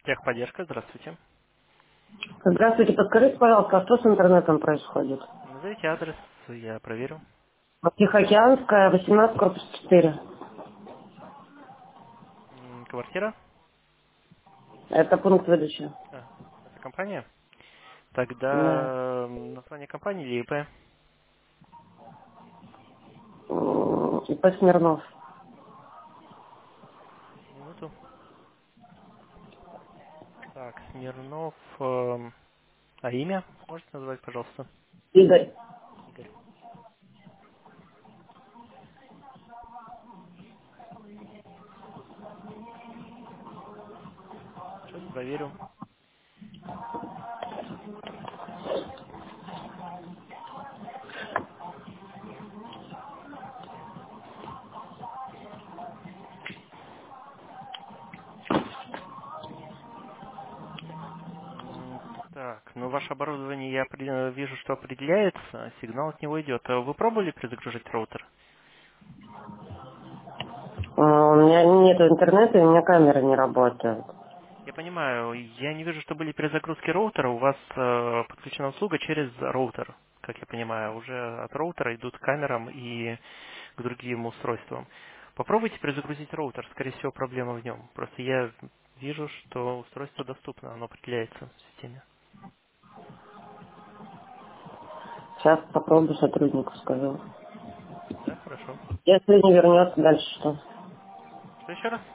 Техподдержка, здравствуйте. Здравствуйте, подскажите, пожалуйста, а что с интернетом происходит? Назовите адрес, я проверю. Тихоокеанская, 18, корпус 4. Квартира? Это пункт выдачи. А, это компания? Да. Тогда название компании или ИП? ИП Смирнов. Минуту. Так, Смирнов. А имя можете назвать, пожалуйста? Игорь. Игорь. Сейчас проверю. Так, ну ваше оборудование я вижу, что определяется, сигнал от него идет. А вы пробовали перезагружить роутер? У меня нет интернета, и у меня камера не работает. Я понимаю, я не вижу, что были перезагрузки роутера. У вас подключена услуга через роутер, как я понимаю. Уже от роутера идут к камерам и к другим устройствам. Попробуйте перезагрузить роутер. Скорее всего, проблема в нем. Просто я вижу, что устройство доступно, оно определяется в системе. Сейчас попробую сотруднику скажу. Да, хорошо. Если не вернется, дальше что? Что еще раз?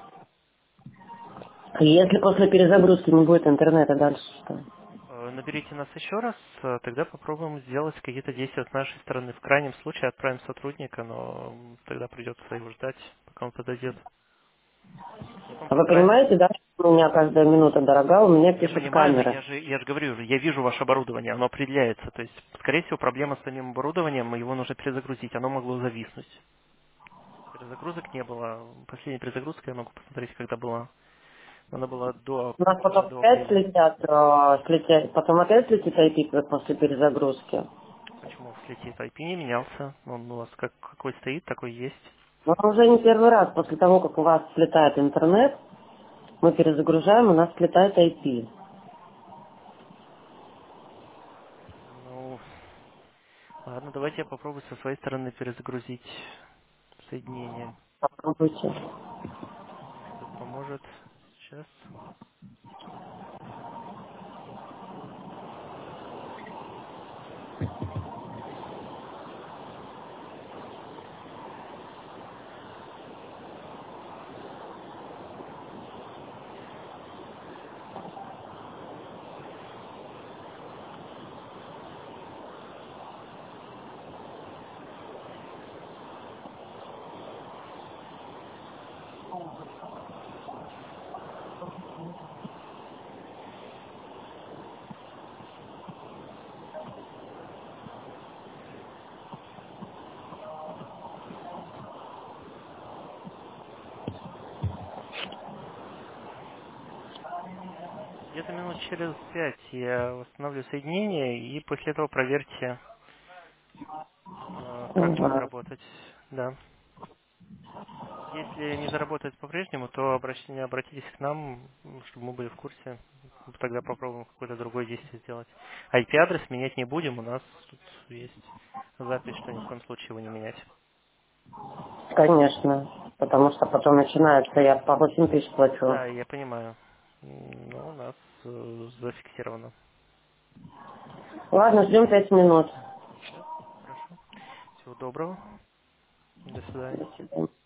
Если после перезагрузки не будет интернета, дальше что? Наберите нас еще раз, тогда попробуем сделать какие-то действия с нашей стороны. В крайнем случае отправим сотрудника, но тогда придется его ждать, пока он подойдет. Я вам А вы постараюсь. понимаете, да, что у меня каждая минута дорога, у меня Я пишет понимаю, но камера. я же говорю, я вижу ваше оборудование, оно определяется. То есть, скорее всего, проблема с самим оборудованием, его нужно перезагрузить, оно могло зависнуть. Перезагрузок не было. Последняя перезагрузка, я могу посмотреть, когда была. Она была У нас потом до опять апреля. слетят, потом опять слетит IP после перезагрузки. Почему слетит? IP не менялся. Он у вас какой стоит, такой есть. Но уже не первый раз после того, как у вас слетает интернет, мы перезагружаем, у нас слетает IP. Ну, ладно, давайте я попробую со своей стороны перезагрузить соединение. Попробуйте. Может, это поможет. Сейчас. Где-то минут через 5 я восстановлю соединение, и после этого проверьте, как будет Ага. работать. Да. Если не заработает по-прежнему, то обратитесь к нам, чтобы мы были в курсе. Тогда попробуем какое-то другое действие сделать. IP-адрес менять не будем, у нас тут есть запись, что ни в коем случае его не менять. Конечно. Потому что потом начинается, я по 8 тысяч плачу. Да, я понимаю. Но у нас зафиксировано. Ладно, ждем 5 минут. Да, хорошо. Всего доброго. До свидания. До свидания.